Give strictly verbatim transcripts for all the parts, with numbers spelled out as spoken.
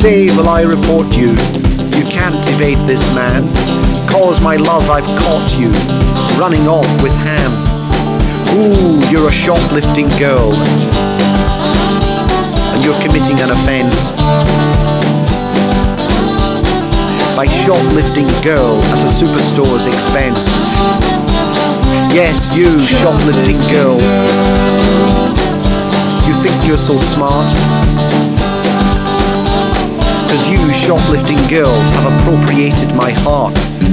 say will I report you. You can't evade this man. Cause my love I've caught you running off with Ham. Ooh, you're a shoplifting girl, and you're committing an offence by shoplifting girl at a superstore's expense. Yes, you shoplifting girl. You think you're so smart? Cause you shoplifting girl have appropriated my heart.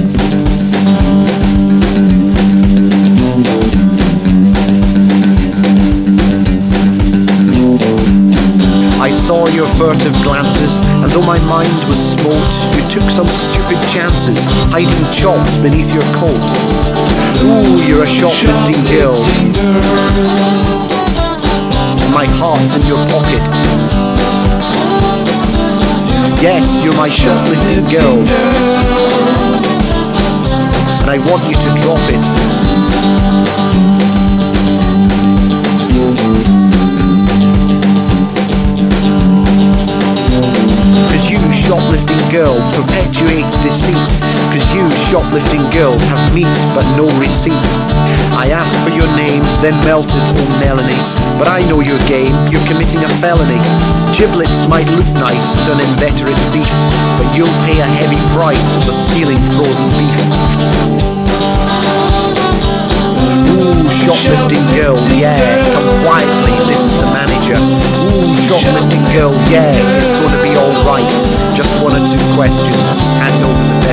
I saw your furtive glances, and though my mind was smote, you took some stupid chances, hiding chops beneath your coat. Ooh, you're a shoplifting girl. My heart's in your pocket. Yes, you're my shoplifting girl, and I want you to drop it. Cause you shoplifting girl perpetuate deceit. Cause you shoplifting girl have meat but no receipt. I asked for your name, then melted, oh Melanie. But I know your game, you're committing a felony. Giblets might look nice to an inveterate thief, but you'll pay a heavy price for stealing frozen beef. Ooh, shoplifting girl, yeah, come quietly, this is the manager. Ooh, shoplifting girl, yeah, it's gonna be alright. Just one or two questions, hand over the